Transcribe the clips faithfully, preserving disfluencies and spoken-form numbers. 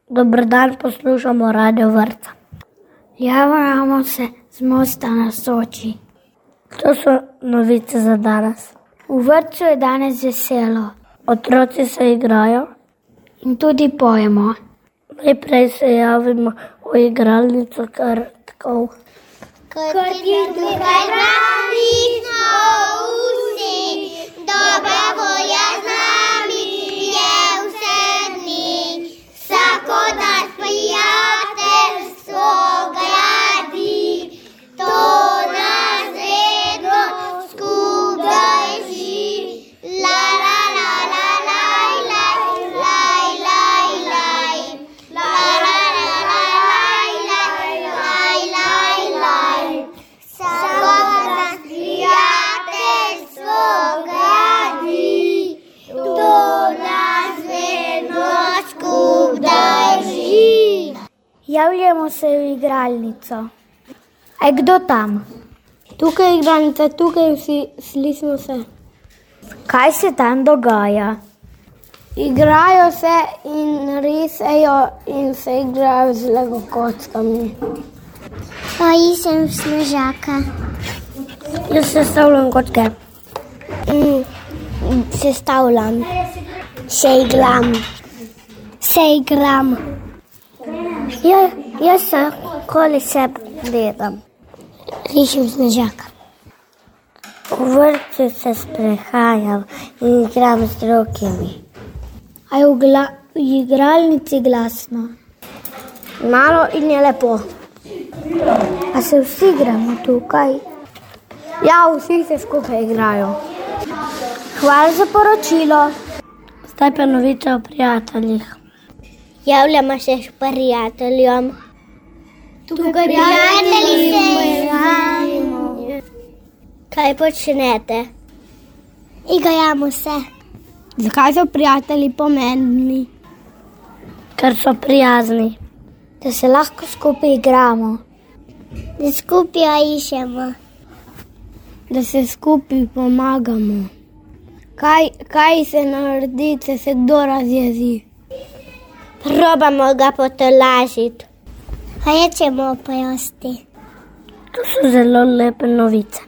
Dober dan, poslušamo Radio Vrtca. Javljamo se z mosta na Soči. To so novice za danes. V vrtcu je danes veselo. Otroci se igrajo in tudi pojemo. Najprej se javimo v igralnico Krtkov. Krtki tukaj radi smo vsi, dobra volja z nami je vse dni. Vsako dan prijateljstvo gradi, to nas vedno skupaj živi. La la la la laj, laj, laj, laj, laj. La la la la laj, laj, laj, laj, laj. Vsako dan prijateljstvo gradi, to nas vedno skupaj živi. Javljamo se v igralnico. A je kdo tam? Tukaj je igralnica, tukaj vsi, slišimo se. Kaj se tam dogaja? Igrajo se in risajo in se igrajo z lego kockami. Pa iščem snežaka. Jaz sestavljam kocke. Mm, sestavljam. Se igram. Se igram. Ja, jaz se okoli sebe gledam. Rišem snežaka. V vrtcu se sprehajam in igram z drugimi. A je v, gla- v igralnici glasno? Malo in je lepo. A se vsi igramo tukaj? Ja, vsi se skupaj igrajo. Hvala za poročilo. Zdaj pa novica o prijateljih. Javljamo se s prijateljem. Tukaj prijatelji se igramo. Kaj počnete? Igramo se. Zakaj so prijatelji pomembni? Ker so prijazni. Da se lahko skupaj igramo. Da skupaj iščemo. Da se skupaj pomagamo. Kaj, kaj se naredi, če se kdo razjezi? Probamo ga potolažiti. Rečemo prosti. To so zelo lepe novice.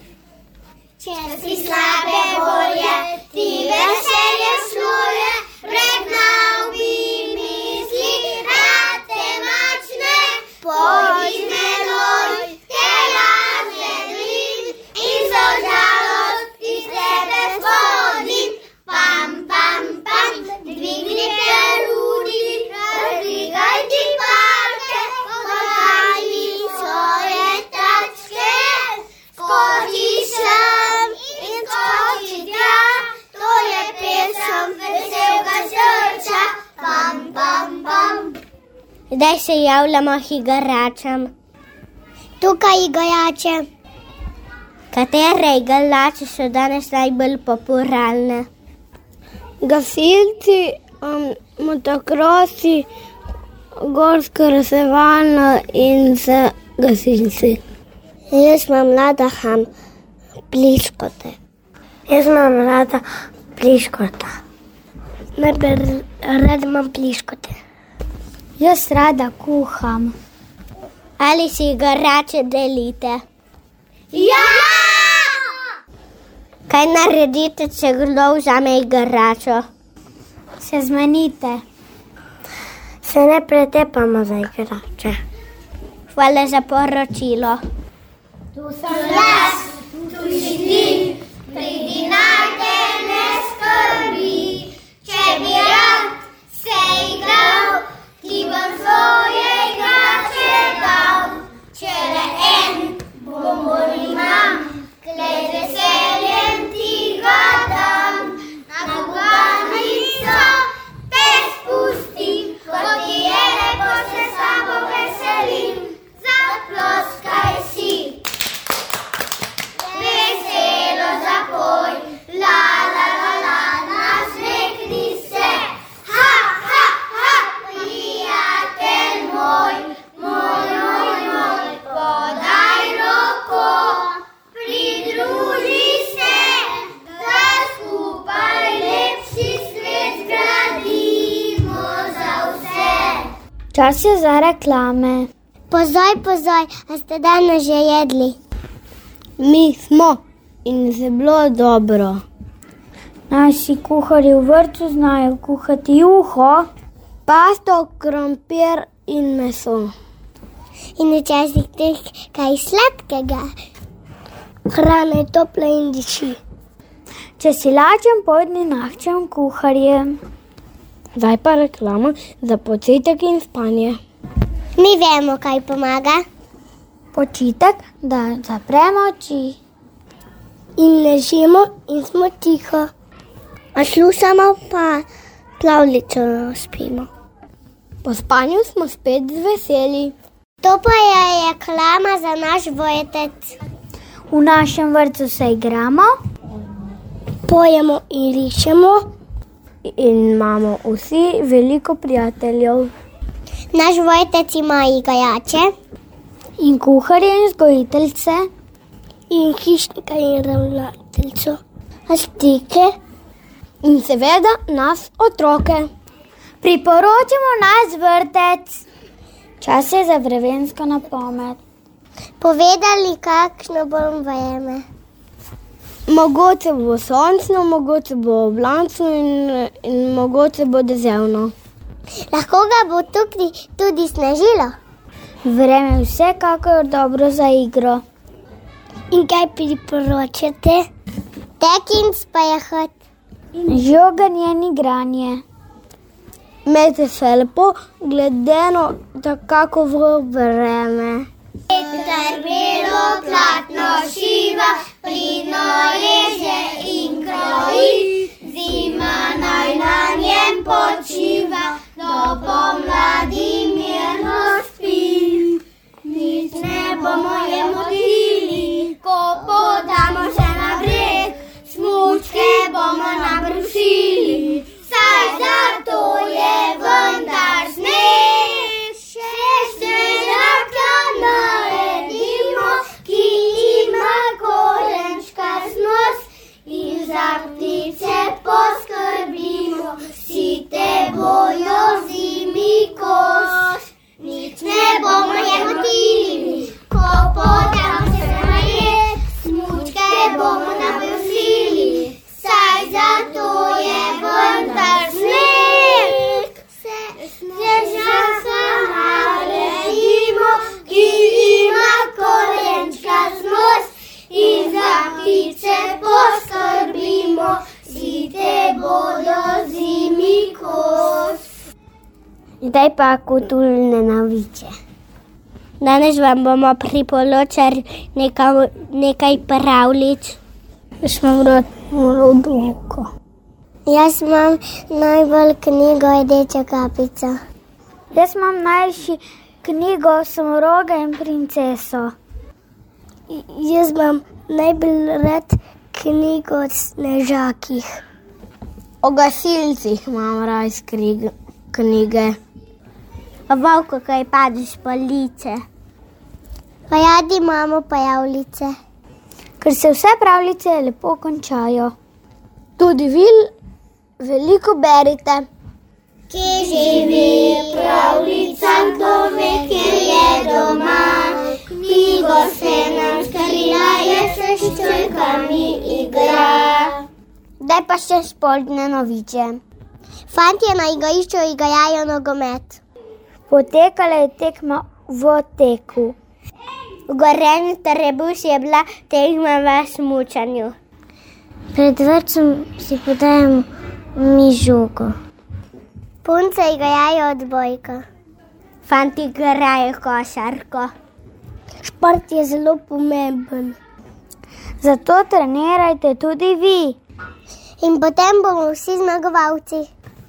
Če si slabe volje, ti veselje sluje, pred nami misli, rad te mačne, pojdi menoj, te lažje dvin in so žalost iz tebe shodim. Pam, pam, pam, dvigni perudi, razdigaj ti palke, podaj mi svoje tačke, skoči sem in skoči tja, to je pesem veselega srca. Pam, pam, pam. Zdaj se javljamo k igračam. Tukaj igrače. Katere igrače so danes najbolj popularne? Gasilci, um, motokrosi, gorska reševalna in se gasilci. Jaz imam rada ham pliškote. Jaz imam rada pliškota. Najbolj rada imam pliškote. Jaz rada kuham. Ali si igrače delite? Ja! Kaj naredite, če kdo vzame igračo? Se zmenite. Se ne pretepamo za igrače. Hvala za poročilo. Tu sem jaz, tu si ti, pridi naj te ne skrbi. Če bi rad se igral, ti bom svoje igrače dal. Če le en bombon imam, klej z veseljem ti ga dam. Na gugalnico te spustim, ko ti je lepo, se s tabo veselim. Zaploskaj si, veselo zapoj. Čas je za reklame. Pozoj, pozoj, a ste danes že jedli? Mi smo in zelo dobro. Naši kuharji v vrtu znajo kuhati juho, pasto, krompir in meso. In včasih tudi kaj sladkega. Hrana je topla in diši. Če si lačen, pojdni našim kuharjem. Zdaj pa reklama za počitek in spanje. Mi vemo, kaj pomaga. Počitek, da zapremo oči. In ležimo in smo tiho. A slušamo pa pravljico spimo. Po spanju smo spet veseli. To pa je reklama za naš Vojtec. V našem vrtu se igramo, pojemo in rišemo. In imamo vsi veliko prijateljev. Naš Vojtec ima igrače. In kuharje in vzgojiteljce. In hišnika in ravnateljco. Stike. In seveda nas otroke. Priporočamo naš vrtec. Čas je za vremensko napoved. Povedali, kakšno bo vreme. Mogoče bo sončno, mogoče bo oblačno in, in mogoče bo deževno. Lahko ga bo tukaj tudi snežilo. Vreme je vsekakor dobro za igro. In kaj priporočate? Tek in sprehod. Žoganje in igranje. Imejte se lepo, gledeno tako v vreme. Veter belo platno šiva, pridno reže in kroji. Zima naj na njem počiva, do pomladi mirno spi. Nič ne bomo je motili, ko podamo še na breg. Smučke bomo nabrusili, saj zato je vendar sneg. Še snežaka naredimo, ki ima korenčka znos. In za ptice poskrbimo, si te bojo zimi kos. Nič ne bomo je motili, ko podamo se na jed. Smučke bomo nabrusili, saj zato je vendar sneg. Snežaka naredimo, ki ima korenčka znos. In za ptice poskrbimo, si te bodo zimi kos. Zdaj pa kulturne novice. Danes vam bomo priporočali nekaj, nekaj pravljic. Jaz imam rad Rodolko. Jaz imam najbolj knjigo Rdeča kapica. Jaz imam najljubši knjigo Samoroga in princeso. Jaz imam najbolj rad knjigo o snežakih. O gasilcih imam rad knjige. O volku, kaj padeš po lice. Radi imamo pravljice. Ker se vse pravljice lepo končajo. Tudi vi veliko berite. Kje živi pravljica, kdo ve, kjer je doma. Knjigo se nam skrila, je se s črkami igra. Daj pa še športne novice. Fantje na igrišču igrajo nogomet. Potekala je tekma v teku. V Gorenju Trebus je bila tekma v smučanju. Pred vrtcem si podajamo mi žogo. Punce igrajo odbojko. Fanti igrajo košarko. Šport je zelo pomemben. Zato trenirajte tudi vi. In potem bomo vsi zmagovalci.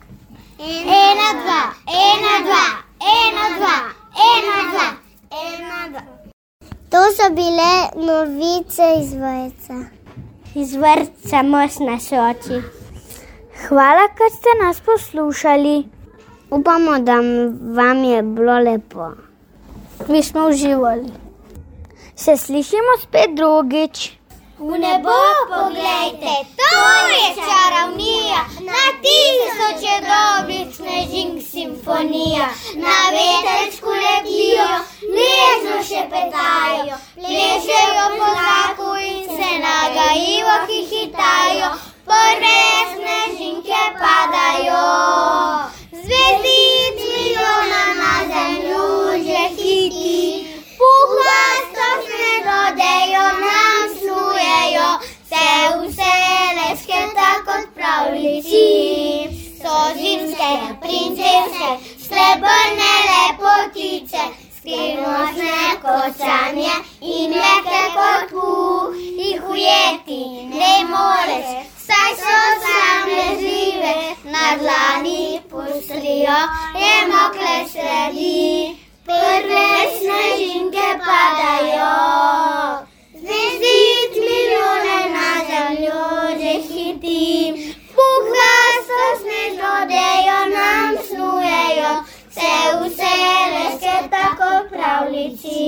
Ena, dva, ena, dva, ena, dva, ena, dva, ena, dva. To so bile novice iz vrtca. Iz vrtca Mostna Soči. Hvala, ker ste nas poslušali. Upamo, da vam je bilo lepo. Mi smo uživali. Se slišimo spet drugič. V nebo poglejte, to je čarovnija, na tisoče dobrih snežink simfonija. Na vetrčku letijo, nežno šepetajo, plešejo po zraku in se nagajivo hihitajo, prve snežinke padajo. Zvezdic milijona na zemlju že hiti, puhasto snegodejo nam snujejo, se vse lesketa kot pravljici. So zimske princeske, srebrne lepotice, skrivnostne kot sanje in mehke kot puh. Jih ujeti ne moreš, saj so sramežljive, na dlani pustrijo je mokle sledi. Prve snežinke padajo, zvezdic milijone na zemljo že hiti, puhasto snežodejo nam snujejo, se vse lesketa kot pravljici.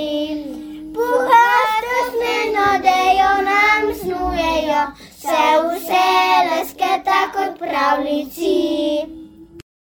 Puhasto snežodejo nam snujejo, se vse lesketa kot pravljici.